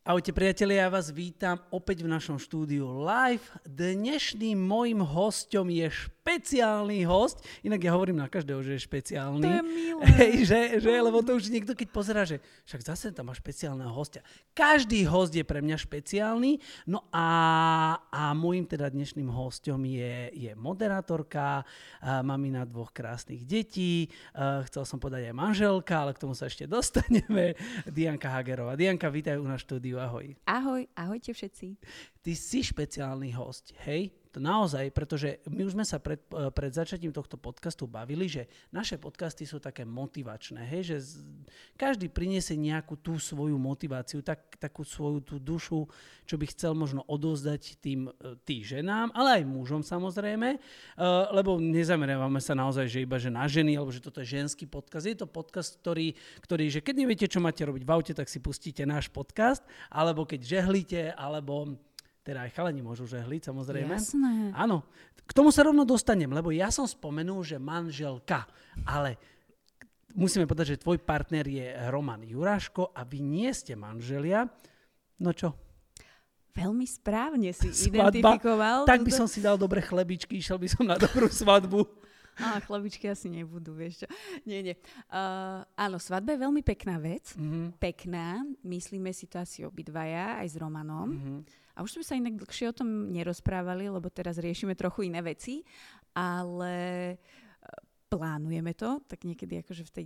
Ahojte priatelia, ja vás vítam opäť v našom štúdiu live. Dnešným mojím hosťom je špeciálny host. Inak ja hovorím na každého, že je špeciálny. To je milé. Že, lebo to už niekto keď pozerá, že však zase tam má špeciálneho hostia. Každý host je pre mňa špeciálny. No a môjim teda dnešným hosťom je moderátorka, mamina 2 krásnych detí. Chcel som povedať aj manželka, ale k tomu sa ešte dostaneme. Dianka Hagerová. Dianka, vítaj u nás štúdiu. Ahoj. Ahoj, ahojte všetci. Ty si špeciálny hosť, hej? To naozaj, pretože my už sme sa pred začatím tohto podcastu bavili, že naše podcasty sú také motivačné, hej? Že každý priniesie nejakú tú svoju motiváciu, takú svoju tú dušu, čo by chcel možno odovzdať tým ženám, ale aj mužom samozrejme, lebo nezameriavame sa naozaj, že iba že na ženy, alebo že toto je ženský podcast. Je to podcast, ktorý, že keď neviete, čo máte robiť v aute, tak si pustíte náš podcast, alebo keď žehlíte, alebo teda aj chalani môžu žehliť, samozrejme. Jasné. Áno. K tomu sa rovno dostanem, lebo ja som spomenul, že manželka, ale musíme povedať, že tvoj partner je Roman Juráško a vy nie ste manželia. No čo? Veľmi správne si identifikoval. Tak by som si dal dobre chlebičky, išiel by som na dobrú svadbu. Chlebičky asi nebudú, vieš čo. Nie. Áno, svadba je veľmi pekná vec. Mm-hmm. Pekná. Myslíme si to asi obidvaja, aj s Romanom. Mm-hmm. A už sme sa inak dlhšie o tom nerozprávali, lebo teraz riešime trochu iné veci, ale plánujeme to, tak niekedy akože v tej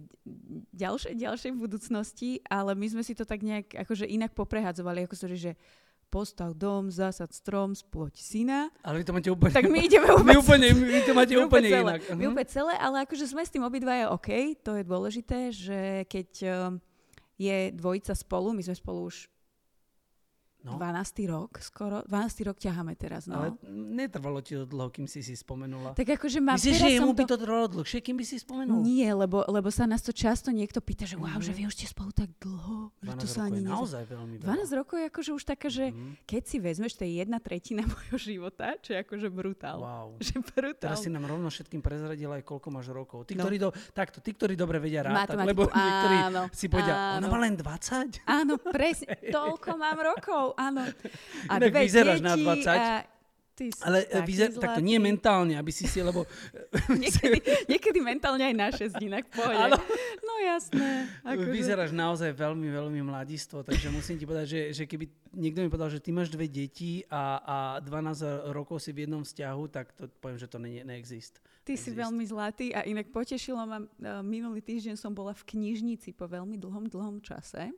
ďalšej budúcnosti, ale my sme si to tak nejak akože inak poprehadzovali, ako že postav dom, zasad strom, sploď syna. Ale vy to máte úplne... Tak my ideme vy to máte úplne inak. My úplne celé, ale akože sme s tým obidvaja OK, to je dôležité, že keď je dvojica spolu, my sme spolu už 12. rok skoro. 12. rok ťaháme teraz, no. Ale netrvalo ti to dlho, kým si spomenula. Tak akože mám... Myslíš, že jemu by to trvalo dlhšie, kým by si spomenul? Nie, lebo sa nás to často niekto pýta, že wow, že vy už ste spolu tak dlho. 12 že to sa ani naozaj veľmi veľa. 12 rokov je akože už taká, že keď si vezmeš, to je 1/3 môjho života, čo je akože brutál. Wow. Že brutál. Teraz si nám rovno všetkým prezradila aj koľko máš rokov. Tí, ktorí dobre vedia rátať, matematiku, lebo niektorí si povedia, ona má len 20? Áno, presne, toľko mám rokov, áno. A inak vyzeráš na 20. Ale tak to nie mentálne, aby si lebo... niekedy mentálne aj na 6 inak pohode. No jasné. Akože... Vyzeráš naozaj veľmi, veľmi mladistvo, takže musím ti povedať, že keby niekto mi povedal, že ty máš 2 deti a 12 rokov si v jednom vzťahu, tak to poviem, že to neexistuje. Ty si veľmi zlatý a inak potešilo ma, minulý týždeň som bola v knižnici po veľmi dlhom čase.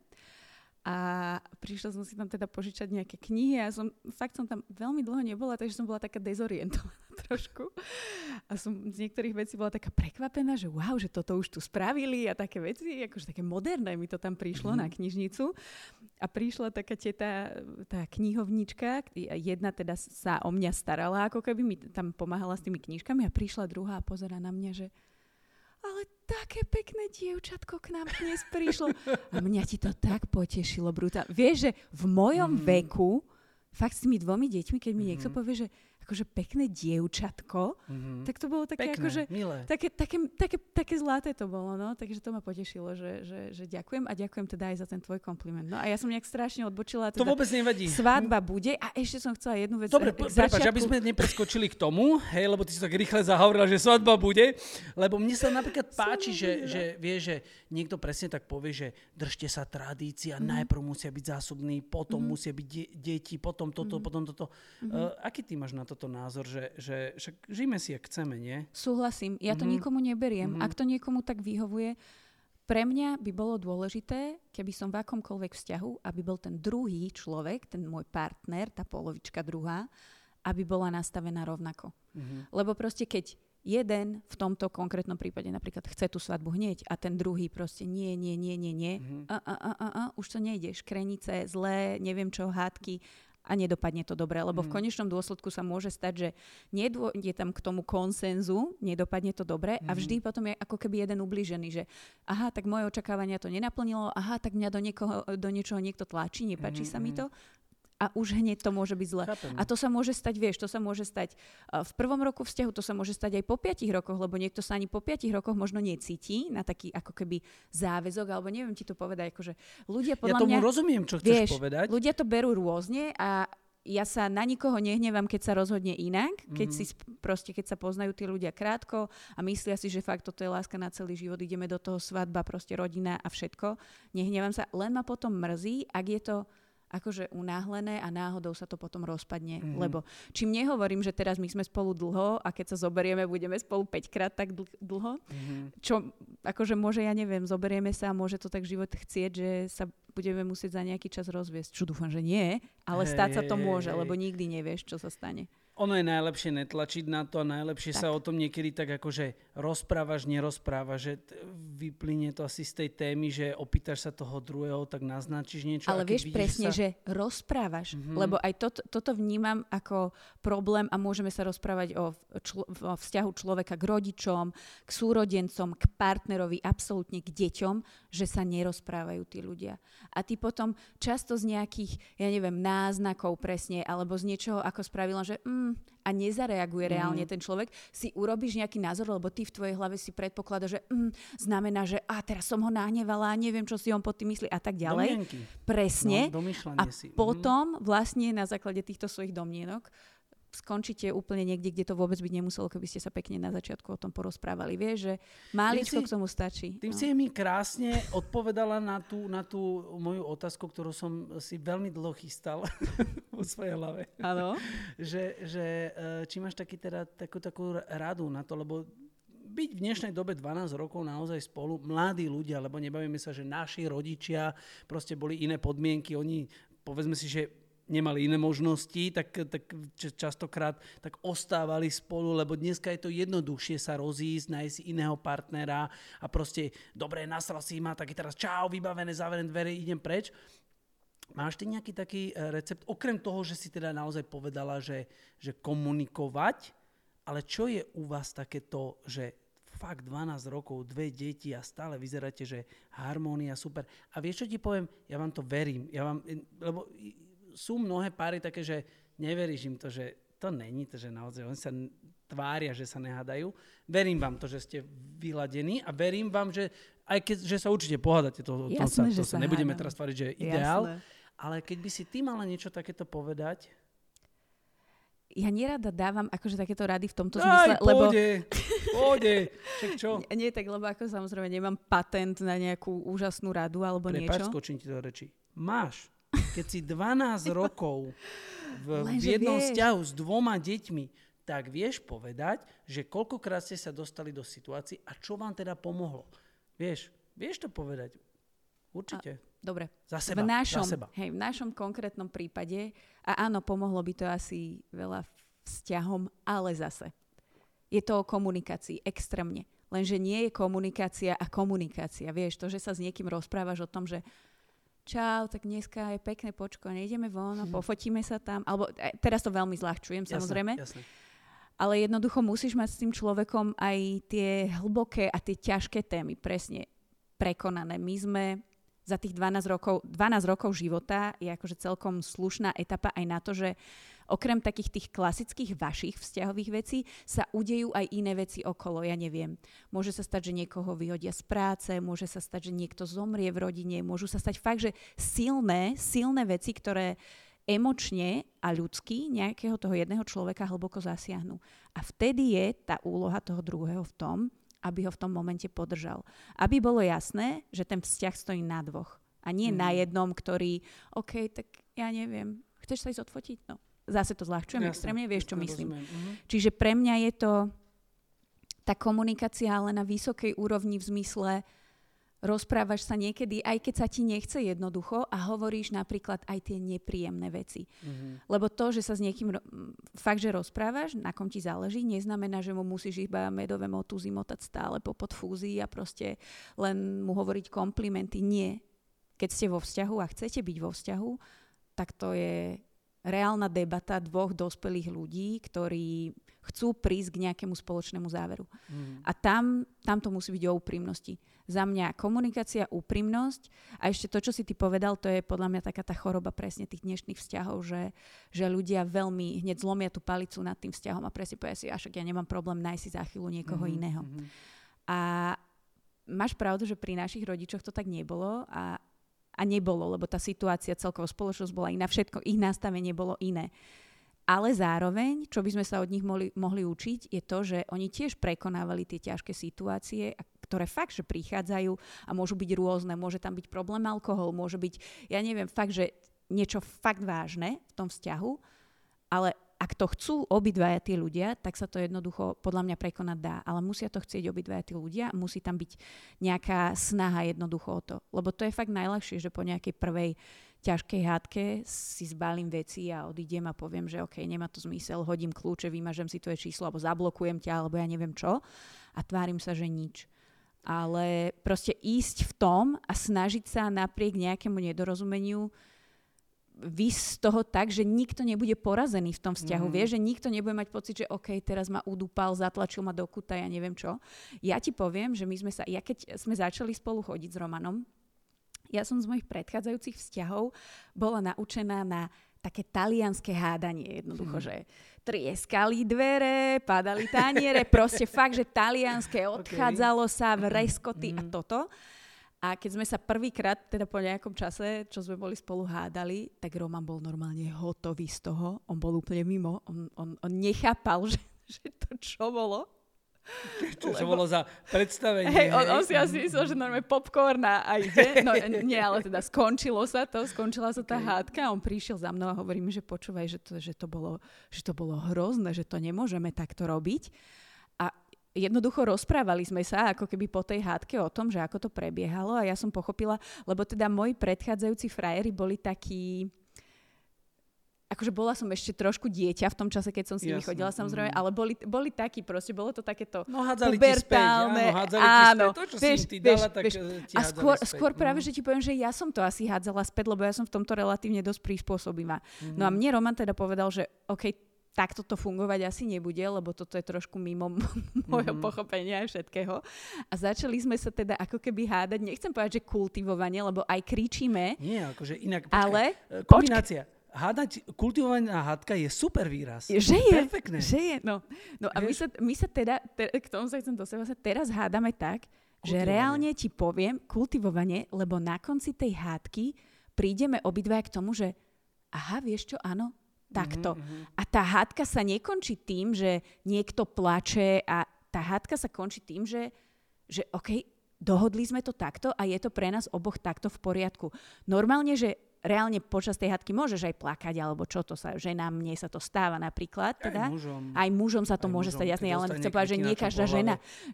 A prišla som si tam teda požičať nejaké knihy a som tam veľmi dlho nebola, takže som bola taká dezorientovaná trošku. A som z niektorých vecí bola taká prekvapená, že wow, že toto už tu spravili a také veci, akože také moderné mi to tam prišlo na knižnicu. A prišla taká tá knihovnička, jedna teda sa o mňa starala, ako keby mi tam pomáhala s tými knižkami a prišla druhá a pozerá na mňa, že ale také pekné dievčatko k nám dnes prišlo. A mňa ti to tak potešilo, brutálne. Vieš, že v mojom veku, fakt s tými 2 deťmi, keď mi niekto povie, že akože pekné dievčatko, tak to bolo také pekné, akože... milé. Také zlaté to bolo, no. Takže to ma potešilo, že ďakujem a ďakujem teda aj za ten tvoj kompliment. No a ja som nejak strašne odbočila. Teda to vôbec nevadí. Svadba bude a ešte som chcela jednu vec. Dobre, prepáč, aby sme nepreskočili k tomu, hej, lebo ty si tak rýchle zahovorila, že svadba bude, lebo mne sa napríklad páči, že vieš, že niekto presne tak povie, že držte sa tradícia, najprv musia byť zásobní, potom musia byť deti, potom toto, potom toto. Aký ty máš na toto názor, že však žijeme si, jak chceme, nie? Súhlasím, ja to nikomu neberiem. Ak to niekomu tak vyhovuje, pre mňa by bolo dôležité, keby som v akomkoľvek vzťahu, aby bol ten druhý človek, ten môj partner, tá polovička druhá, aby bola nastavená rovnako. Lebo proste keď jeden v tomto konkrétnom prípade napríklad chce tú svadbu hneď a ten druhý proste nie, už to nejde, škrenice, zlé, neviem čo, hádky a nedopadne to dobre, lebo v konečnom dôsledku sa môže stať, že je tam k tomu konsenzu, nedopadne to dobre a vždy potom je ako keby jeden ublížený, že aha, tak moje očakávania to nenaplnilo, aha, tak mňa do niečoho niekto tlačí, nepáči sa mi to. a už hneď to môže byť zle. Chápem. A to sa môže stať, vieš, to sa môže stať v prvom roku vzťahu, to sa môže stať aj po 5 rokoch, lebo niekto sa ani po 5 rokoch možno necíti na taký ako keby záväzok, alebo neviem ti to povedať, akože ľudia podľa mňa... Ja tomu rozumiem, čo chceš povedať. Ľudia to berú rôzne a ja sa na nikoho nehnevám, keď sa rozhodne inak, keď sa poznajú tí ľudia krátko a myslia si, že fakt toto je láska na celý život, ideme do toho svadba, proste rodina a všetko. Nehnevám sa, len ma potom mrzí, ak je to akože unáhlené a náhodou sa to potom rozpadne. Lebo čím nehovorím, že teraz my sme spolu dlho a keď sa zoberieme, budeme spolu 5 krát tak dlho, čo akože môže, ja neviem, zoberieme sa a môže to tak život chcieť, že sa budeme musieť za nejaký čas rozviesť. Čo dúfam, že nie, ale stať sa to môže, lebo nikdy nevieš, čo sa stane. Ono je najlepšie netlačiť na to a najlepšie tak sa o tom niekedy tak akože rozprávaš, nerozprávaš, že vyplynie to asi z tej témy, že opýtaš sa toho druhého, tak naznačíš niečo. Ale vieš presne, že rozprávaš, lebo aj toto vnímam ako problém a môžeme sa rozprávať o vzťahu človeka k rodičom, k súrodencom, k partnerovi, absolútne k deťom, že sa nerozprávajú tí ľudia. A ty potom často z nejakých, ja neviem, náznakov presne, alebo z niečoho, ako spravila, že a nezareaguje reálne ten človek, si urobíš nejaký názor, lebo ty v tvojej hlave si predpokladaš, že znamená, že teraz som ho nahnevala, neviem, čo si on pod tým myslí a tak ďalej. Domienky. Presne. Domýšľanie si. Potom vlastne na základe týchto svojich domienok skončíte úplne niekde, kde to vôbec byť nemuselo, keby ste sa pekne na začiatku o tom porozprávali. Vieš, že máličko k tomu stačí. Tým si mi krásne odpovedala na tú moju otázku, ktorú som si veľmi dlho chystal vo svojej hlave. Áno. že či máš takú radu na to, lebo byť v dnešnej dobe 12 rokov naozaj spolu, mladí ľudia, lebo nebavíme sa, že naši rodičia proste boli iné podmienky, oni, povedzme si, že nemali iné možnosti, tak častokrát tak ostávali spolu, lebo dneska je to jednoduchšie sa rozísť, nájsť si iného partnera a proste, dobre, nasral si ma, tak teraz čau, vybavené, zavrené dvere, idem preč. Máš ty nejaký taký recept, okrem toho, že si teda naozaj povedala, že komunikovať, ale čo je u vás takéto, že fakt 12 rokov, 2 deti a stále vyzeráte, že harmónia, super. A vieš, čo ti poviem? Ja vám to verím. Lebo sú mnohé páry také, že neveríš im to, že to není to, že naozaj oni sa tvária, že sa nehádajú. Verím vám to, že ste vyladení a verím vám, že aj keď že sa určite pohádate, to sa nebudeme teraz tváriť, že je ideál. Jasné. Ale keď by si ty mala niečo takéto povedať... Ja nerada dávam akože takéto rady v tomto zmysle, lebo... Pôjde. Čo? Nie tak, lebo ako samozrejme nemám patent na nejakú úžasnú radu alebo niečo. Prepáč, skočím ti do reči. Máš. Keď si 12 rokov v jednom vzťahu s 2 deťmi, tak vieš povedať, že koľkokrát ste sa dostali do situácií a čo vám teda pomohlo. Vieš to povedať. Určite. Dobre. Za seba. V našom konkrétnom prípade, a áno, pomohlo by to asi veľa vzťahom, ale zase. Je to o komunikácii extrémne. Lenže nie je komunikácia a komunikácia. Vieš, to, že sa s niekým rozprávaš o tom, že čau, tak dneska je pekné počko, nejdeme von a pofotíme sa tam. Alebo teraz to veľmi zľahčujem, samozrejme. Jasné. Ale jednoducho musíš mať s tým človekom aj tie hlboké a tie ťažké témy presne prekonané. My sme za tých 12 rokov života je akože celkom slušná etapa aj na to, že okrem takých tých klasických vašich vzťahových vecí sa udejú aj iné veci okolo. Ja neviem. Môže sa stať, že niekoho vyhodia z práce, môže sa stať, že niekto zomrie v rodine, môžu sa stať fakt, že silné veci, ktoré emočne a ľudsky nejakého toho jedného človeka hlboko zasiahnu. A vtedy je tá úloha toho druhého v tom, aby ho v tom momente podržal. Aby bolo jasné, že ten vzťah stojí na 2. A nie na jednom, ktorý, OK, tak ja neviem, chceš sa ísť odfotiť? No. Zase to zľahčujem extrémne, vieš, čo myslím. Čiže pre mňa je to tá komunikácia ale na vysokej úrovni v zmysle rozprávaš sa niekedy, aj keď sa ti nechce jednoducho a hovoríš napríklad aj tie nepríjemné veci. Lebo to, že sa s niekým fakt, že rozprávaš, na kom ti záleží, neznamená, že mu musíš iba medové motúzy motať stále po podfúzii a proste len mu hovoriť komplimenty. Nie. Keď ste vo vzťahu a chcete byť vo vzťahu, tak to je reálna debata dvoch dospelých ľudí, ktorí chcú prísť k nejakému spoločnému záveru. A tam to musí byť o úprimnosti. Za mňa komunikácia, úprimnosť a ešte to, čo si ty povedal, to je podľa mňa taká tá choroba presne tých dnešných vzťahov, že ľudia veľmi hneď zlomia tú palicu nad tým vzťahom a presne povedia si, však ja nemám problém nájsť si záchylu niekoho iného. A máš pravdu, že pri našich rodičoch to tak nebolo a nebolo, lebo tá situácia, celková spoločnosť bola iná, všetko, ich nastavenie bolo iné. Ale zároveň, čo by sme sa od nich mohli učiť, je to, že oni tiež prekonávali tie ťažké situácie, ktoré fakt, že prichádzajú a môžu byť rôzne. Môže tam byť problém alkohol, môže byť, ja neviem, fakt, že niečo fakt vážne v tom vzťahu, ale ak to chcú obidvaja tí ľudia, tak sa to jednoducho podľa mňa prekonať dá. Ale musia to chcieť obidvaja tí ľudia, musí tam byť nejaká snaha jednoducho o to. Lebo to je fakt najľahšie, že po nejakej prvej ťažkej hádke si zbalím veci a odídem a poviem, že OK, nemá to zmysel, hodím kľúče, vymažem si tvoje číslo, alebo zablokujem ťa, alebo ja neviem čo. A tvárim sa, že nič. Ale proste ísť v tom a snažiť sa napriek nejakému nedorozumeniu výsť z toho tak, že nikto nebude porazený v tom vzťahu. Vieš, že nikto nebude mať pocit, že OK, teraz ma udúpal, zatlačil ma do kuta, ja neviem čo. Ja ti poviem, že keď sme začali spolu chodiť s Romanom, ja som z mojich predchádzajúcich vzťahov bola naučená na také talianske hádanie. Jednoducho, že trieskali dvere, padali taniere, proste fakt, že talianske, odchádzalo sa v reskoty a toto. A keď sme sa prvýkrát, teda po nejakom čase, čo sme boli spolu hádali, tak Roman bol normálne hotový z toho. On bol úplne mimo. On nechápal, že to čo bolo. Čo bolo za predstavenie. Hej, on si asi myslel, že normálne popcorn a ide. No nie, ale teda skončila sa tá hádka a on prišiel za mnou a hovorí mi, že počúvaj, že to bolo hrozné, že to nemôžeme takto robiť. A jednoducho rozprávali sme sa ako keby po tej hádke o tom, že ako to prebiehalo a ja som pochopila, lebo teda moji predchádzajúci frajeri boli takí. Akože bola som ešte trošku dieťa v tom čase, keď som s nimi chodila, samozrejme, ale boli takí proste, bolo to takéto pubertálne. Áno, to, čo si ty dala, tak ti a skôr práve, že ti poviem, že ja som to asi hádzala späť, lebo ja som v tomto relatívne dosť prispôsobivá. No a mne Roman teda povedal, že OK, takto to fungovať asi nebude, lebo toto je trošku mimo môjho pochopenia všetkého. A začali sme sa teda ako keby hádať, nechcem povedať, že kultivovanie, lebo aj kričíme. Nie, akože inak, ale kombinácia. Hádať, kultivovaná hádka je super výraz. Že je. Perfektné. Že je, no. No a my sa teda, k tomu sa chcem dosahovať, teraz hádame tak, že reálne ti poviem kultivovanie, lebo na konci tej hádky prídeme obidvaja k tomu, že aha, vieš čo, áno, takto. A tá hádka sa nekončí tým, že niekto plače a tá hádka sa končí tým, že OK, dohodli sme to takto a je to pre nás oboch takto v poriadku. Normálne, že reálne počas tej hádky môžeš aj plakať, alebo čo to sa, ženám, mne sa to stáva napríklad. Teda. Aj mužom sa to môže stať, jasne, ja len chcem povedať, že nie každá žena,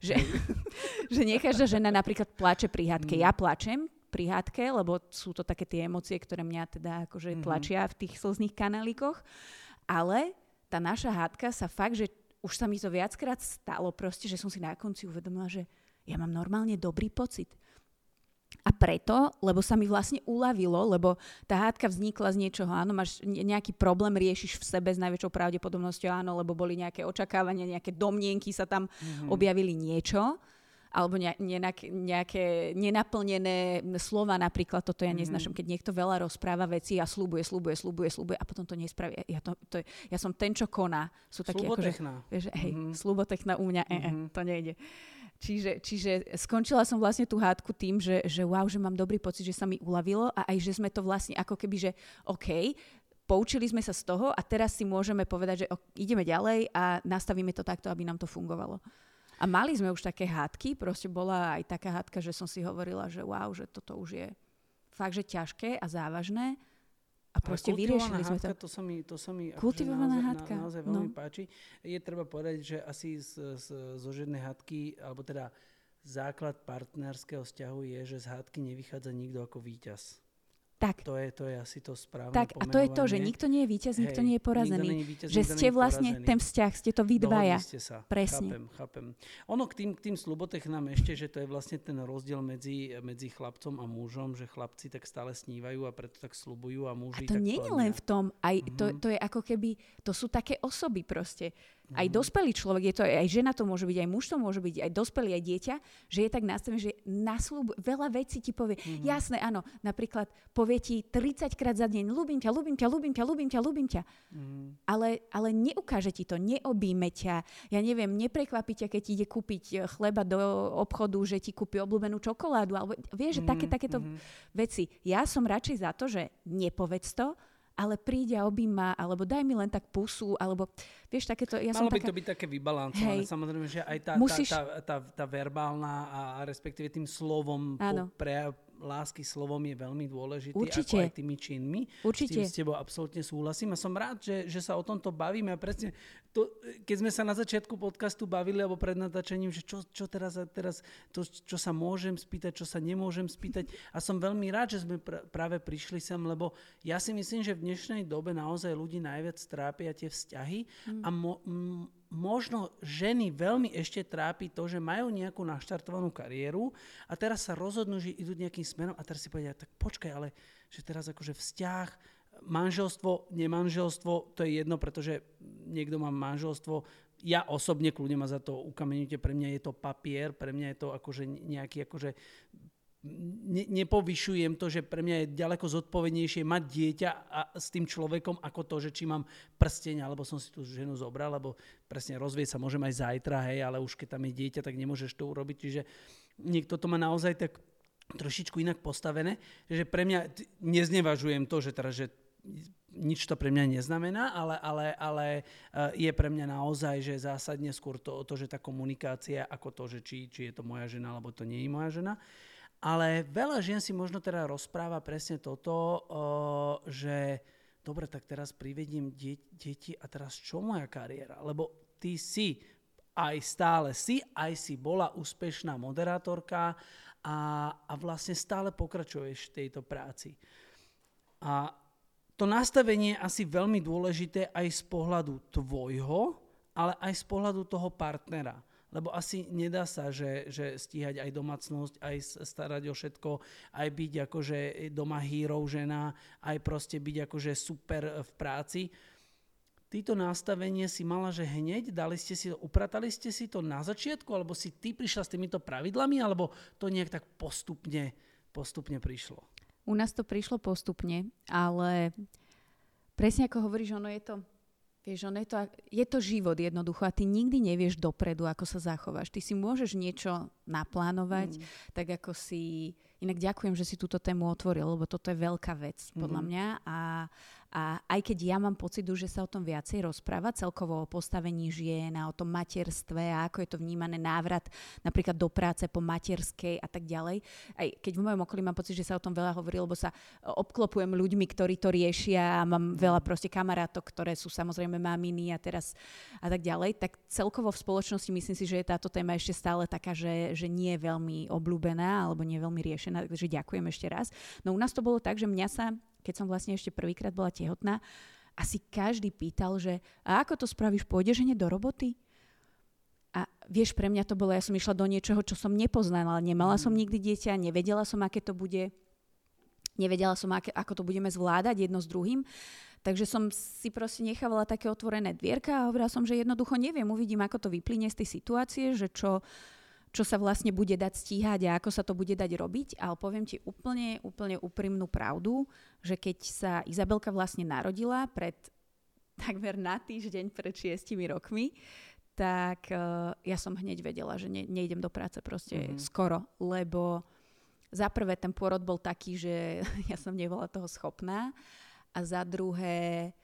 že nie každá žena napríklad plače pri hádke. Ja plačem pri hádke, lebo sú to také tie emócie, ktoré mňa teda akože tlačia v tých slzných kanálikoch. Ale tá naša hádka sa fakt, že už sa mi to viackrát stalo proste, že som si na konci uvedomila, že ja mám normálne dobrý pocit. A preto, lebo sa mi vlastne uľavilo, lebo tá hádka vznikla z niečoho, áno, máš nejaký problém, riešiš v sebe s najväčšou pravdepodobnosťou, áno, lebo boli nejaké očakávania, nejaké domnienky sa tam objavili niečo, alebo nejaké nenaplnené slova, napríklad toto ja neznášam, keď niekto veľa rozpráva veci a sľubuje a potom to nespraví. Ja som ten, čo koná. Sú takí slubotechná. Slubotechná u mňa, to nejde. Čiže skončila som vlastne tú hádku tým, že wow, že mám dobrý pocit, že sa mi uľavilo a aj, že sme to vlastne ako keby, že OK, poučili sme sa z toho a teraz si môžeme povedať, že ideme ďalej a nastavíme to takto, aby nám to fungovalo. A mali sme už také hádky, proste bola aj taká hádka, že som si hovorila, že wow, že toto už je fakt, že ťažké a závažné. A proste vyriešili sme to. To sa mi kultivovaná hádka. Naozaj veľmi páči. Je treba povedať, že asi zo žiadnej hádky, alebo teda základ partnerského vzťahu je, že z hádky nevychádza nikto ako víťaz. Tak. To je asi to správne tak, a to je to, že nikto nie je víťaz, nikto nie je porazený. Že ste vlastne ten vzťah, ste to vy dvaja. Dohodli ste sa. Presne. Chápem. Ono k tým slubotechnám ešte, že to je vlastne ten rozdiel medzi chlapcom a mužom, že chlapci tak stále snívajú a preto tak slubujú a muži a to tak nie je len v tom, aj to je ako keby, to sú také osoby proste. Aj dospelý človek, je to aj žena to môže byť, aj muž to môže byť, aj dospelý, aj dieťa, že je tak nastavený, že na sľub veľa vecí ti povie. Jasné, áno, napríklad povie ti 30 krát za deň, ľúbim ťa. Ale neukáže ti to, neobíme ťa, ja neviem, neprekvapí ťa, keď ti ide kúpiť chleba do obchodu, že ti kúpi obľúbenú čokoládu, alebo vieš, že takéto veci. Ja som radšej za to, že nepovedz to, ale príde a objíma, alebo daj mi len tak pusu, alebo vieš, takéto... Malo by to byť také vybalancované, samozrejme, že aj tá verbálna a respektíve tým slovom lásky slovom je veľmi dôležitý, určite. Ako aj tými činmi. Určite. S tebou absolútne súhlasím a som rád, že sa o tomto bavíme a presne to, keď sme sa na začiatku podcastu bavili alebo pred natáčaním, že čo teraz to, čo sa môžem spýtať, čo sa nemôžem spýtať a som veľmi rád, že sme práve prišli sem, lebo ja si myslím, že v dnešnej dobe naozaj ľudí najviac trápia tie vzťahy a možno ženy veľmi ešte trápi to, že majú nejakú naštartovanú kariéru a teraz sa rozhodnú, že idú nejakým smerom a teraz si povedia, tak počkaj, ale že teraz akože vzťah, manželstvo, nemanželstvo, to je jedno, pretože niekto má manželstvo. Ja osobne, kľudne ma za to ukameňujte, pre mňa je to papier, pre mňa je to akože nejaký akože nepovyšujem to, že pre mňa je ďaleko zodpovednejšie mať dieťa a s tým človekom ako to, že či mám prsteň, alebo som si tú ženu zobral, lebo presne rozvieť sa môžem aj zajtra, hej, ale už keď tam je dieťa, tak nemôžeš to urobiť. Čiže niekto to má naozaj tak trošičku inak postavené, že pre mňa neznevažujem to, že teraz, že nič to pre mňa neznamená, ale je pre mňa naozaj, že zásadne skôr to, že tá komunikácia ako to, že či je to moja žena, alebo to nie je moja žena. Ale veľa žien si možno teda rozpráva presne toto, že dobre, tak teraz privediem deti a teraz čo moja kariéra? Lebo ty si aj stále aj si bola úspešná moderátorka a vlastne stále pokračuješ v tejto práci. A to nastavenie je asi veľmi dôležité aj z pohľadu tvojho, ale aj z pohľadu toho partnera. Lebo asi nedá sa, že stíhať aj domácnosť, aj starať o všetko, aj byť akože doma hero žena, aj proste byť akože super v práci. Týto nastavenie si mala, že hneď upratali ste si to na začiatku, alebo si ty prišla s týmito pravidlami, alebo to nejak tak postupne prišlo? U nás to prišlo postupne, ale presne ako hovoríš, ono je to... Vieš, je to život jednoducho a ty nikdy nevieš dopredu, ako sa zachováš. Ty si môžeš niečo naplánovať, tak ako si... Inak ďakujem, že si túto tému otvoril, lebo toto je veľká vec podľa mňa a aj keď ja mám pocit, že sa o tom viacej rozpráva, celkovo o postavení žien a o tom materstve a ako je to vnímané návrat napríklad do práce po materskej a tak ďalej. Aj keď v mojom okolí mám pocit, že sa o tom veľa hovorí, lebo sa obklopujem ľuďmi, ktorí to riešia a mám veľa proste kamarátok, ktoré sú samozrejme maminy a teraz a tak ďalej, tak celkovo v spoločnosti myslím si, že je táto téma ešte stále taká, že nie je veľmi obľúbená alebo nie je veľmi riešená, takže ďakujem ešte raz. No u nás to bolo tak, že mňa sa, keď som vlastne ešte prvýkrát bola tehotná, asi každý pýtal, že a ako to spravíš, pôjdeš hneď do roboty? A vieš, pre mňa to bolo, ja som išla do niečoho, čo som nepoznala, nemala som nikdy dieťa, nevedela som, aké to bude, nevedela som, ako to budeme zvládať jedno s druhým. Takže som si proste nechávala také otvorené dvierka a hovorila som, že jednoducho neviem, uvidím, ako to vyplynie z tej situácie, že čo sa vlastne bude dať stíhať a ako sa to bude dať robiť. Ale poviem ti úplne úprimnú pravdu, že keď sa Izabelka vlastne narodila takmer na týždeň pred 6 rokmi, tak ja som hneď vedela, že nejdem do práce proste skoro, lebo za prvé ten pôrod bol taký, že ja som nebola toho schopná a za druhé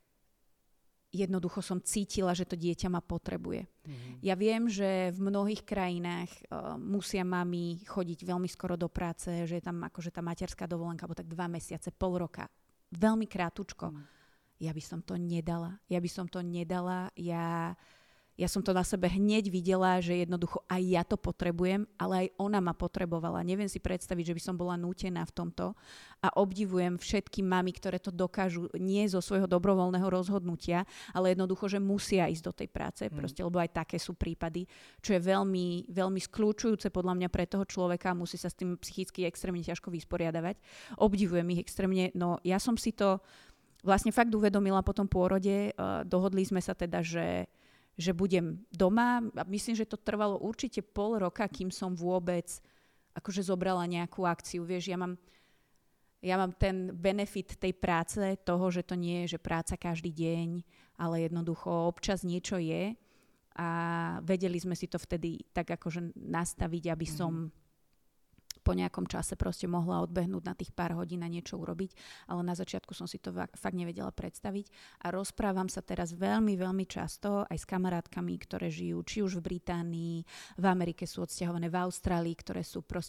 jednoducho som cítila, že to dieťa ma potrebuje. Ja viem, že v mnohých krajinách musia mami chodiť veľmi skoro do práce, že je tam akože tá materská dovolenka, alebo tak 2 mesiace, pol roka. Veľmi krátučko. Ja by som to nedala. ja som to na sebe hneď videla, že jednoducho aj ja to potrebujem, ale aj ona ma potrebovala. Neviem si predstaviť, že by som bola nútená v tomto a obdivujem všetky mamy, ktoré to dokážu nie zo svojho dobrovoľného rozhodnutia, ale jednoducho, že musia ísť do tej práce, proste, lebo aj také sú prípady, čo je veľmi, veľmi skľúčujúce podľa mňa pre toho človeka, musí sa s tým psychicky extrémne ťažko vysporiadavať. Obdivujem ich extrémne, no ja som si to vlastne fakt uvedomila po tom pôrode, dohodli sme sa teda, že budem doma. Myslím, že to trvalo určite pol roka, kým som vôbec akože zobrala nejakú akciu. Vieš, ja mám ten benefit tej práce, toho, že to nie je, že práca každý deň, ale jednoducho občas niečo je. A vedeli sme si to vtedy tak akože nastaviť, aby som po nejakom čase proste mohla odbehnúť na tých pár hodín a niečo urobiť, ale na začiatku som si to fakt nevedela predstaviť a rozprávam sa teraz veľmi, veľmi často aj s kamarátkami, ktoré žijú či už v Británii, v Amerike sú odsťahované, v Austrálii, ktoré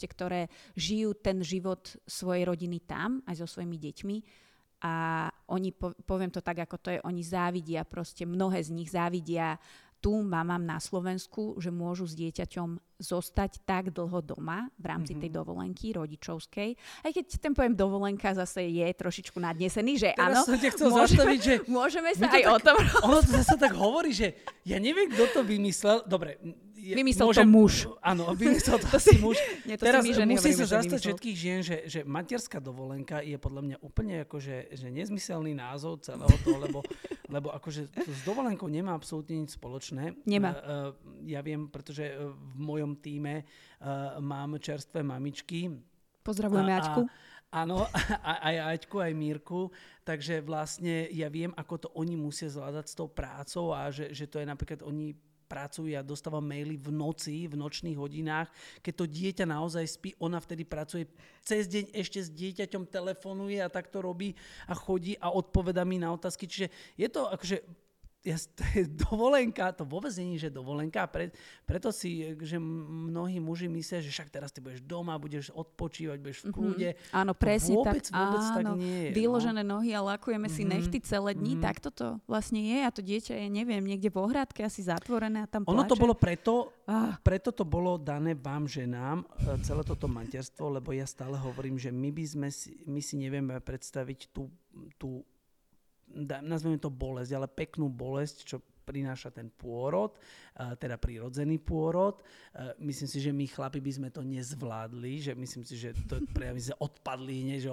žijú ten život svojej rodiny tam, aj so svojimi deťmi a oni, poviem to tak, ako to je, oni závidia proste, mnohé z nich závidia tu mamám na Slovensku, že môžu s dieťaťom zostať tak dlho doma v rámci tej dovolenky rodičovskej. Aj keď ten pojem dovolenka zase je trošičku nadnesený, že teraz áno, som ťa chcel zastaviť, že môžeme sa aj tak, o tom ono to zase tak hovorí, že ja neviem, kto to vymyslel. Dobre, vymyslel to muž. Áno, vymyslel to asi muž. Teraz musí sa zastať všetkých žien, že materská dovolenka je podľa mňa úplne akože že nezmyselný názov celého toho, lebo akože to s dovolenkou nemá absolútne nič spoločné. Nemá. Ja viem, pretože v mojom tíme mám čerstvé mamičky. Pozdravujeme Aťku. Áno, aj Aťku, aj Mírku, takže vlastne ja viem, ako to oni musia zvládať s tou prácou a že to je napríklad oni pracujú, ja dostávam maily v noci, v nočných hodinách, keď to dieťa naozaj spí, ona vtedy pracuje cez deň, ešte s dieťaťom telefonuje a tak to robí a chodí a odpoveda mi na otázky, čiže je to akože dovolenka, to vôbec nie je, že dovolenka, preto si, že mnohí muži myslia, že však teraz ty budeš doma, budeš odpočívať, budeš v kľude. Áno, presne vôbec áno, tak nie je. Vyložené nohy a lakujeme si nechty celé dní, tak toto vlastne je a to dieťa je, neviem, niekde v ohrádke asi zatvorené a tam pláče. Ono to bolo preto to bolo dané vám ženám, celé toto materstvo, lebo ja stále hovorím, že my si nevieme predstaviť tú nazveme to bolesť, ale peknú bolesť, čo prináša ten pôrod, teda prirodzený pôrod. Myslím si, že my chlapi by sme to nezvládli, že myslím si, že to pre my sme odpadli, nie? Že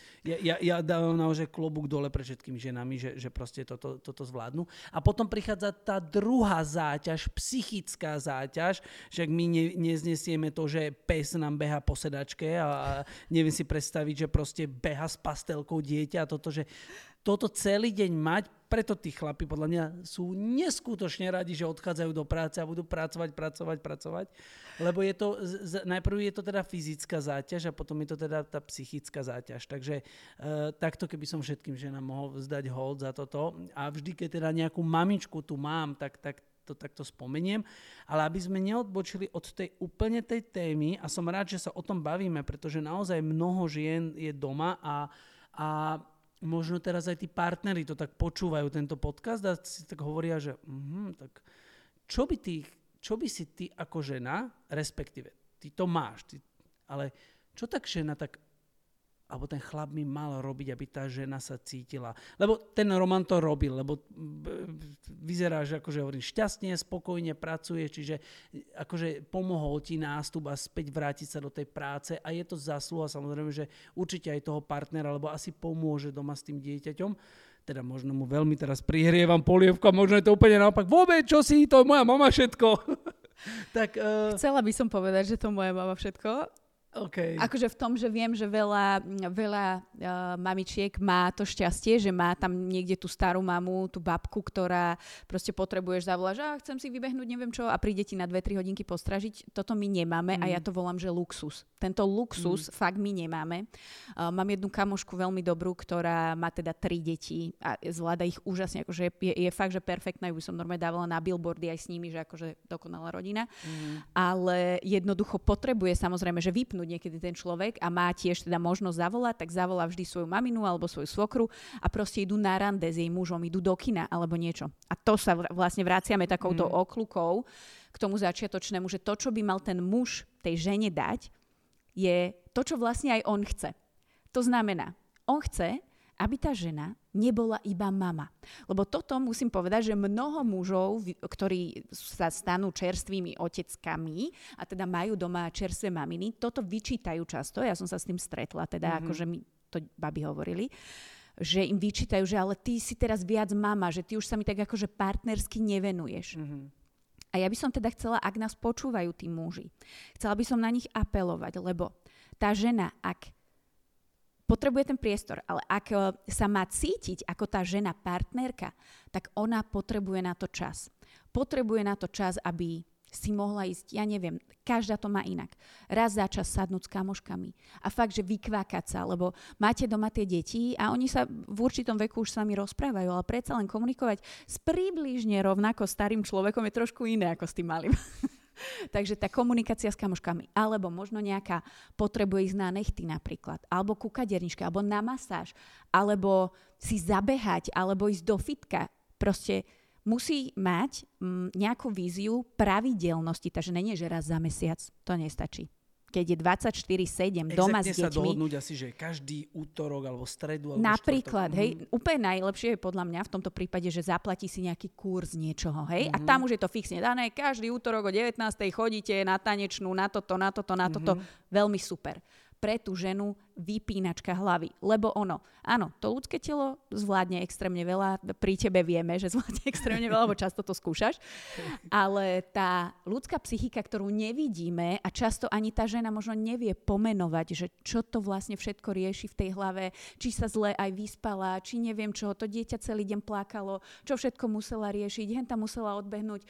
ja dávam naozaj klobúk dole pre všetkými ženami, že proste toto zvládnu. A potom prichádza tá druhá záťaž, psychická záťaž, že ak my neznesieme to, že pes nám beha po sedačke a neviem si predstaviť, že proste beha s pastelkou dieťa a toto celý deň mať, preto tí chlapi podľa mňa sú neskutočne radi, že odchádzajú do práce a budú pracovať, lebo je to, najprv je to teda fyzická záťaž a potom je to teda tá psychická záťaž. Takže takto, keby som všetkým ženám mohol vzdať hold za toto a vždy, keď teda nejakú mamičku tu mám, tak to spomeniem, ale aby sme neodbočili od tej úplne tej témy a som rád, že sa o tom bavíme, pretože naozaj mnoho žien je doma a možno teraz aj tí partneri to tak počúvajú, tento podcast a si tak hovoria, že tak čo by si ty ako žena, respektíve, ty to máš, ale čo tak žena alebo ten chlap mi mal robiť, aby tá žena sa cítila. Lebo ten Roman to robil, lebo vyzerá, že akože hovorím, šťastne, spokojne pracuje, čiže akože pomohol ti nástup a späť vrátiť sa do tej práce a je to zásluha samozrejme, že určite aj toho partnera, lebo asi pomôže doma s tým dieťaťom. Teda možno mu veľmi teraz prihrievam polievku a možno je to úplne naopak. Vôbec, čo si, to je moja mama všetko. Tak, chcela by som povedať, že to moja mama všetko. Okay. Akože v tom, že viem, že veľa mamičiek má to šťastie, že má tam niekde tú starú mamu, tú babku, ktorá proste potrebuješ zavolať, že chcem si vybehnúť neviem čo a príde ti na 2-3 hodinky postražiť. Toto my nemáme a ja to volám, že luxus. Tento luxus fakt my nemáme. Mám jednu kamošku veľmi dobrú, ktorá má teda 3 deti a zvláda ich úžasne. Akože je fakt, že perfektná. Ju by som normálne dávala na billboardy aj s nimi, že akože dokonalá rodina. Ale jednoducho potrebuje samozrejme, že vypnúť vyzdvihnúť niekedy ten človek a má tiež teda možnosť zavolať, tak zavolá vždy svoju maminu alebo svoju svokru a proste idú na rande s jej mužom, idú do kina alebo niečo. A to sa vlastne vraciame takouto okľukou k tomu začiatočnému, že to, čo by mal ten muž tej žene dať, je to, čo vlastne aj on chce. To znamená, on chce, aby tá žena nebola iba mama. Lebo toto musím povedať, že mnoho mužov, ktorí sa stanú čerstvými oteckami a teda majú doma čerstvé maminy, toto vyčítajú často. Ja som sa s tým stretla, teda akože mi to baby hovorili, že im vyčítajú, že ale ty si teraz viac mama, že ty už sa mi tak akože partnersky nevenuješ. A ja by som teda chcela, ak nás počúvajú tí muži, chcela by som na nich apelovať, lebo tá žena, ak potrebuje ten priestor, ale ak sa má cítiť ako tá žena partnerka, tak ona potrebuje na to čas. Potrebuje na to čas, aby si mohla ísť, ja neviem, každá to má inak. Raz za čas sadnúť s kamoškami a fakt, že vykvákať sa, lebo máte doma tie deti a oni sa v určitom veku už s vami rozprávajú, ale predsa len komunikovať s približne rovnako starým človekom je trošku iné ako s tým malým. Takže tá komunikácia s kamoškami, alebo možno nejaká potrebuje ísť na nechty napríklad, alebo ku kaderničke, alebo na masáž, alebo si zabehať, alebo ísť do fitka. Proste musí mať nejakú víziu pravidelnosti, takže nie, že raz za mesiac, to nestačí. Keď je 24/7 doma s deťmi. Exaktne sa dohodnúť asi, že každý útorok alebo stredu alebo napríklad, štvrtok. hej, úplne najlepšie je podľa mňa v tomto prípade, že zaplatí si nejaký kurz niečoho, hej, a tam už je to fixne dané, každý útorok o 19:00 chodíte na tanečnú, na toto, veľmi super. Pre tú ženu vypínačka hlavy. Lebo áno, to ľudské telo zvládne extrémne veľa, pri tebe vieme, že zvládne extrémne veľa, lebo často to skúšaš, ale tá ľudská psychika, ktorú nevidíme a často ani tá žena možno nevie pomenovať, že čo to vlastne všetko rieši v tej hlave, či sa zle aj vyspala, či neviem čo, to dieťa celý deň plakalo, čo všetko musela riešiť, hen tam musela odbehnúť.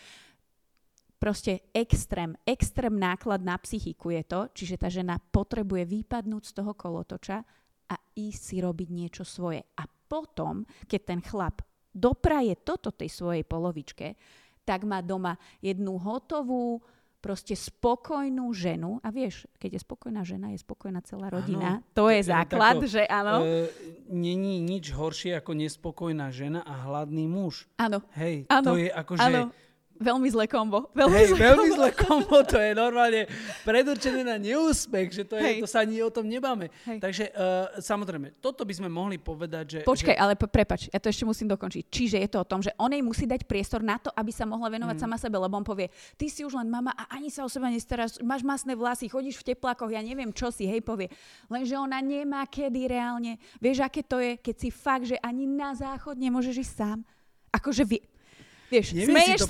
Proste extrém náklad na psychiku je to, čiže tá žena potrebuje vypadnúť z toho kolotoča a ísť si robiť niečo svoje. A potom, keď ten chlap dopraje toto tej svojej polovičke, tak má doma jednu hotovú, proste spokojnú ženu. A vieš, keď je spokojná žena, je spokojná celá rodina. Áno, to je základ, že áno. Není nič horšie ako nespokojná žena a hladný muž. Áno. Hej, áno, to je akože... Áno. Veľmi zlé kombo. Veľmi zlé kombo, to je normálne predurčené na neúspech, že to sa ani o tom nebáme. Takže samozrejme, toto by sme mohli povedať, že... Počkaj, ale prepáč, ja to ešte musím dokončiť. Čiže je to o tom, že on jej musí dať priestor na to, aby sa mohla venovať sama sebe, lebo on povie, ty si už len mama a ani sa o seba nestaráš, máš masné vlasy, chodíš v teplákoch, ja neviem čo si, hej, povie. Lenže ona nemá kedy reálne. Vieš, aké to je, keď si fakt, že ani na záchod nemôžeš ísť sám. Akože vieš, smeješ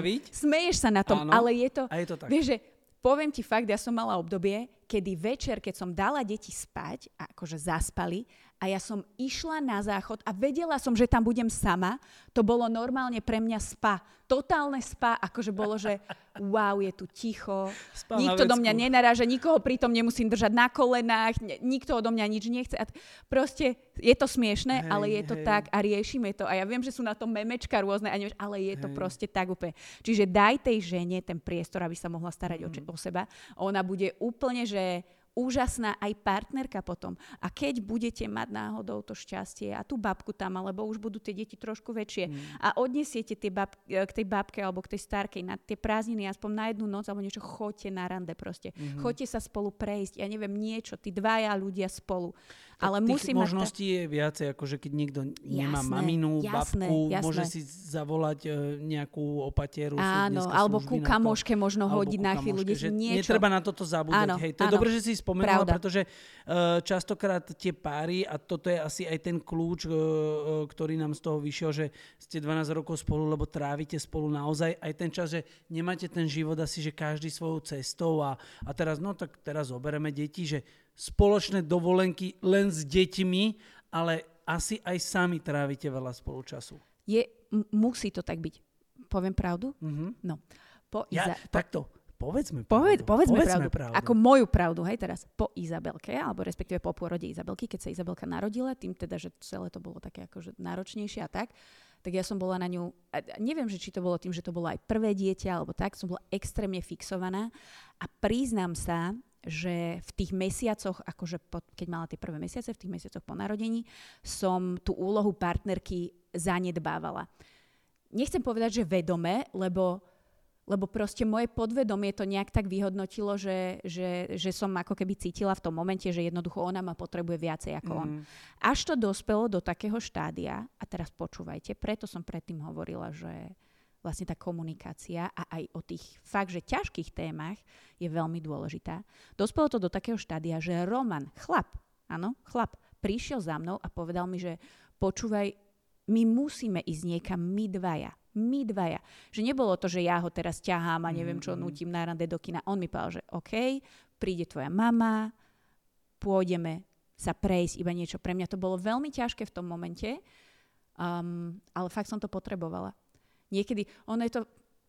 sa na tom, áno, ale je to tak. Vieš, že poviem ti fakt, ja som mala obdobie, kedy večer, keď som dala deti spať, akože zaspali, a ja som išla na záchod a vedela som, že tam budem sama, to bolo normálne pre mňa spa. Totálne spa, akože bolo, že wow, je tu ticho, nikto do mňa nenaráža, nikoho pritom nemusím držať na kolenách, nikto odo mňa nič nechce. A proste je to smiešné, ale je to tak a riešime to. A ja viem, že sú na tom memečka rôzne, ale je to proste tak úplne. Čiže daj tej žene ten priestor, aby sa mohla starať o seba. Ona bude úplne, že úžasná aj partnerka potom. A keď budete mať náhodou to šťastie a tú babku tam, alebo už budú tie deti trošku väčšie a odnesiete k tej babke alebo k tej starkej na tie prázdniny aspoň na jednu noc alebo niečo, choďte na rande proste. Choďte sa spolu prejsť, ja neviem, niečo, tí dvaja ľudia spolu. Ale musí mať... možností je viacej, akože keď niekto nemá maminu, babku, môže si zavolať nejakú opateru. Áno, alebo ku kamoške možno hodiť na chvíľu niečo. Netreba na toto zabúdať. Hej, to je dobré, že si spomenula, pretože častokrát tie páry, a toto je asi aj ten kľúč, ktorý nám z toho vyšiel, že ste 12 rokov spolu, lebo trávite spolu naozaj aj ten čas, že nemáte ten život asi, že každý svojou cestou a teraz, tak teraz zoberieme deti, že spoločné dovolenky len s deťmi, ale asi aj sami trávite veľa spolučasu. Musí to tak byť. Poviem pravdu? No. Takto. Povedzme pravdu. Ako moju pravdu, hej, teraz po Izabelke, alebo respektíve po pôrode Izabelky, keď sa Izabelka narodila, tým teda, že celé to bolo také akože náročnejšie a tak ja som bola na ňu, neviem, že či to bolo tým, že to bolo aj prvé dieťa, alebo tak, som bola extrémne fixovaná a priznám sa, že v tých mesiacoch, akože keď mala tie prvé mesiace, v tých mesiacoch po narodení, som tú úlohu partnerky zanedbávala. Nechcem povedať, že vedome, lebo proste moje podvedomie to nejak tak vyhodnotilo, že som ako keby cítila v tom momente, že jednoducho ona ma potrebuje viacej ako on. Až to dospelo do takého štádia, a teraz počúvajte, preto som predtým hovorila, že vlastne tá komunikácia a aj o tých fakt, že ťažkých témach je veľmi dôležitá. Dospelo to do takého štádia, že Roman, chlap, prišiel za mnou a povedal mi, že počúvaj, my musíme ísť niekam, my dvaja. Že nebolo to, že ja ho teraz ťahám a neviem čo, nutím na rande do kina. On mi povedal, že OK, príde tvoja mama, pôjdeme sa prejsť, iba niečo. Pre mňa to bolo veľmi ťažké v tom momente, ale fakt som to potrebovala. Niekedy, ono je to...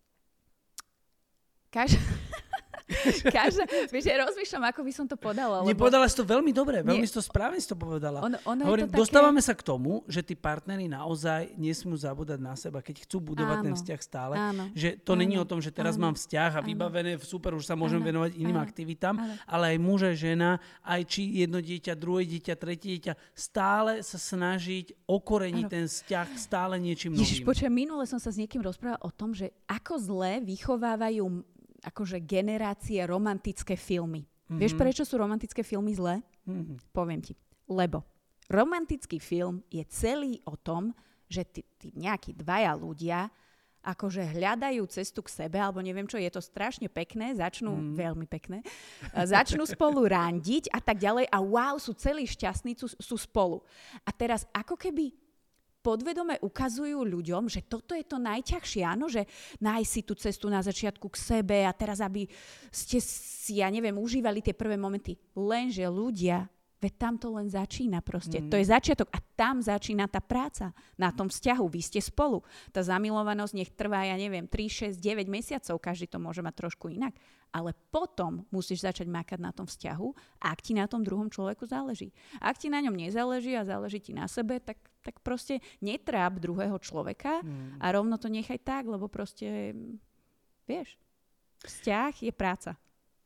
Vieš, ja rozmýšľam, ako by som to podala. Nepovedala si to veľmi dobre, veľmi si to správne si to povedala. Hovorím, dostávame sa k tomu, že tí partneri naozaj nesmú zabúdať na seba, keď chcú budovať ten vzťah stále. Že to není o tom, že teraz mám vzťah a vybavené, super, už sa môžem venovať iným aktivitám, ale aj muž, žena, aj či jedno dieťa, druhé dieťa, tretie dieťa, stále sa snažiť okoreniť ten vzťah stále niečím novým. Ježiš, počujem, minule som sa s niekým rozprával o tom, že ako zle vychovávajú akože generácie romantické filmy. Vieš, prečo sú romantické filmy zlé? Poviem ti. Lebo romantický film je celý o tom, že tí nejakí dvaja ľudia akože hľadajú cestu k sebe, alebo neviem čo, je to strašne pekné, veľmi pekné, začnú spolu randiť a tak ďalej a wow, sú celí šťastní, sú spolu. A teraz ako keby podvedome ukazujú ľuďom, že toto je to najťažšie, áno, že nájsť si tú cestu na začiatku k sebe a teraz, aby ste si, ja neviem, užívali tie prvé momenty. Lenže ľudia, veď tam to len začína proste. To je začiatok a tam začína tá práca na tom vzťahu. Vy ste spolu. Tá zamilovanosť nech trvá, ja neviem, 3, 6, 9 mesiacov, každý to môže mať trošku inak. Ale potom musíš začať makať na tom vzťahu, ak ti na tom druhom človeku záleží. Ak ti na ňom nezáleží a záleží ti na sebe, tak proste netráp druhého človeka a rovno to nechaj tak, lebo proste, vieš, vzťah je práca.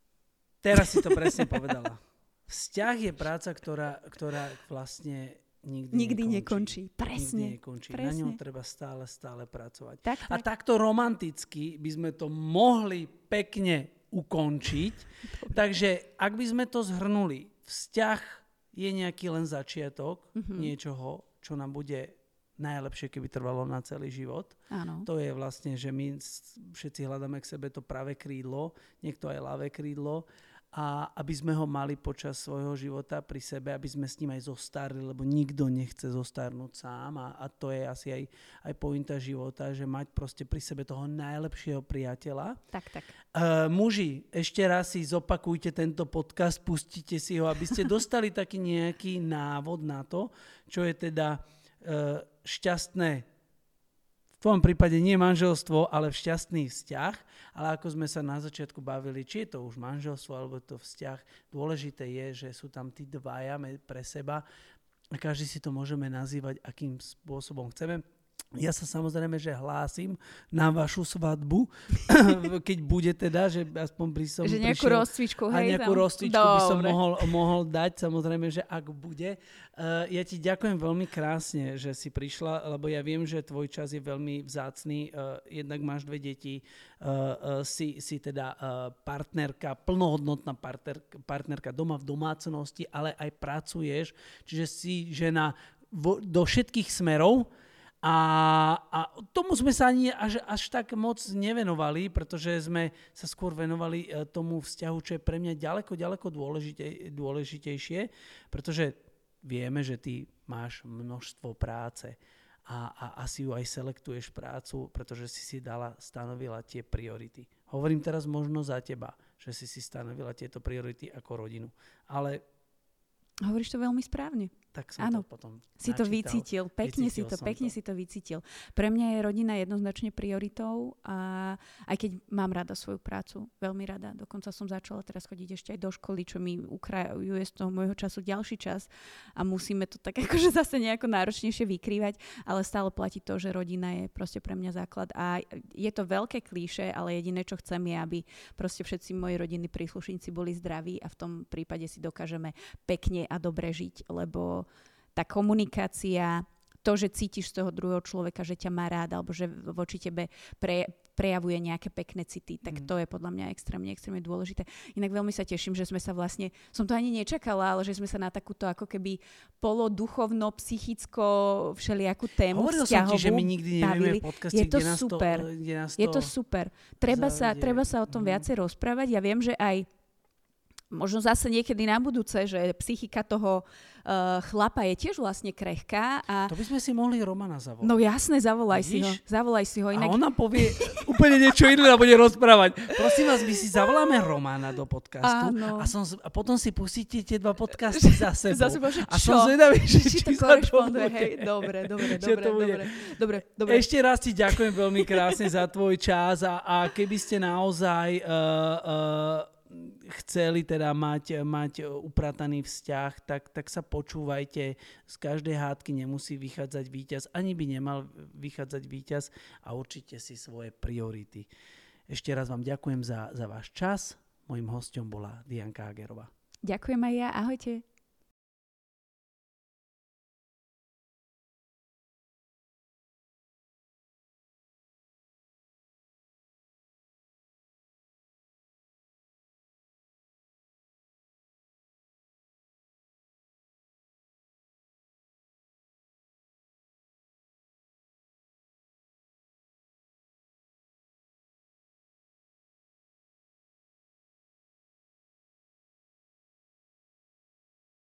Teraz si to presne povedala. Vzťah je práca, ktorá vlastne nikdy nekončí. Presne. Nikdy nekončí. Presne. Na ňom treba stále pracovať. Tak. A takto romanticky by sme to mohli pekne ukončiť. Takže ak by sme to zhrnuli, vzťah je nejaký len začiatok niečoho, čo nám bude najlepšie, keby trvalo na celý život. Áno. To je vlastne, že my všetci hľadáme k sebe to pravé krídlo, niekto aj ľavé krídlo, a aby sme ho mali počas svojho života pri sebe, aby sme s ním aj zostarli, lebo nikto nechce zostarnúť sám a to je asi aj pointa života, že mať proste pri sebe toho najlepšieho priateľa. Tak. Muži, ešte raz si zopakujte tento podcast, pustite si ho, aby ste dostali taký nejaký návod na to, čo je teda šťastné, v tvojom prípade nie manželstvo, ale šťastný vzťah. Ale ako sme sa na začiatku bavili, či je to už manželstvo alebo to vzťah, dôležité je, že sú tam tí dvaja pre seba a každý si to môžeme nazývať, akým spôsobom chceme. Ja sa samozrejme, že hlásim na vašu svadbu, keď bude teda, že aspoň by som že nejakú rozcvičku, hej. A nejakú rozcvičku by som mohol dať, samozrejme, že ak bude. Ja ti ďakujem veľmi krásne, že si prišla, lebo ja viem, že tvoj čas je veľmi vzácny. Jednak máš 2 deti, si teda partnerka, plnohodnotná partnerka doma v domácnosti, ale aj pracuješ, čiže si žena do všetkých smerov. A tomu sme sa ani až tak moc nevenovali, pretože sme sa skôr venovali tomu vzťahu, čo je pre mňa ďaleko dôležitejšie, pretože vieme, že ty máš množstvo práce a asi ju aj selektuješ prácu, pretože si stanovila tie priority. Hovorím teraz možno za teba, že si stanovila tieto priority ako rodinu, ale... Hovoríš to veľmi správne. tak som to potom si to vycítil. Pekne si to vycítil. Pre mňa je rodina jednoznačne prioritou a aj keď mám rada svoju prácu, veľmi rada. Dokonca som začala teraz chodiť ešte aj do školy, čo mi ukrajuje z toho môjho času ďalší čas a musíme to tak akože zase nejako náročnejšie vykrývať, ale stále platí to, že rodina je proste pre mňa základ a je to veľké klíše, ale jediné, čo chcem je, aby proste všetci moji rodinní príslušníci boli zdraví a v tom prípade si dokážeme pekne a dobre žiť, lebo tá komunikácia, to, že cítiš z toho druhého človeka, že ťa má rád alebo že voči tebe prejavuje nejaké pekné city, tak to je podľa mňa extrémne dôležité. Inak veľmi sa teším, že sme sa vlastne, som to ani nečakala, ale že sme sa na takúto ako keby poloduchovno, psychicko všelijakú tému hovoril vzťahovú som ti, že my nikdy nevieme v podcaste, je to super. Je to super. Treba sa o tom viacej rozprávať. Ja viem, že aj možno zase niekedy na budúce, že psychika toho chlapa je tiež vlastne krehká. A to by sme si mohli Romana zavolať. No jasné, zavolaj si ho. Inak... A ona povie úplne niečo iné a bude rozprávať. Prosím vás, my si zavoláme Romana do podcastu a potom si pustíte tie 2 podcasty za sebou. A som zvedavý, či to korešponduje. Hej, dobre. Ešte raz ti ďakujem veľmi krásne za tvoj čas a keby ste naozaj chceli teda mať uprataný vzťah, tak sa počúvajte. Z každej hádky nemusí vychádzať víťaz, ani by nemal vychádzať víťaz a určite si svoje priority. Ešte raz vám ďakujem za váš čas. Mojím hosťom bola Dianka Hagerová. Ďakujem aj ja. Ahojte.